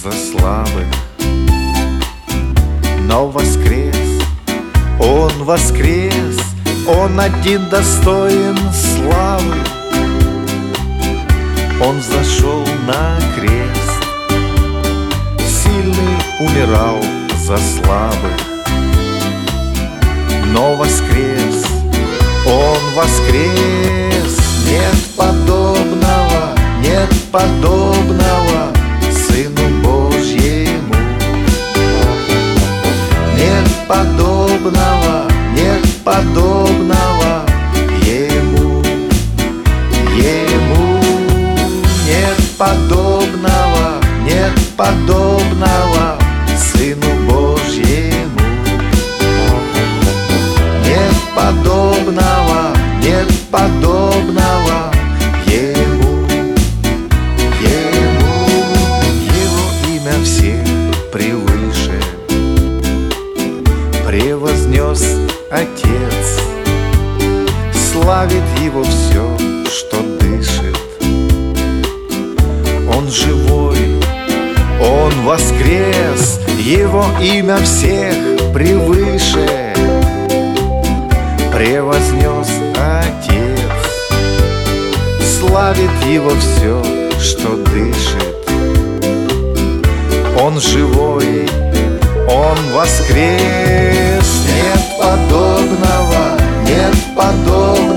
за слабых, но воскрес, Он воскрес, Он один достоин славы. Он взошел на крест, сильный умирал за слабых, но воскрес, Он воскрес. Нет подобного, нет подобного Сыну Божьему. Нет подобного, нет подобного Ему, Ему. Нет подобного, нет подобного Сыну Божьему. Нет подобного, нет подобного Ему, Ему. Его имя всех превыше превознес Отец. Славит Его все, что дышит. Он живой, Он воскрес, Его имя всех превыше превознес Отец. Славит Его все, что дышит. Он живой, Он воскрес. Нет подобного, нет подобного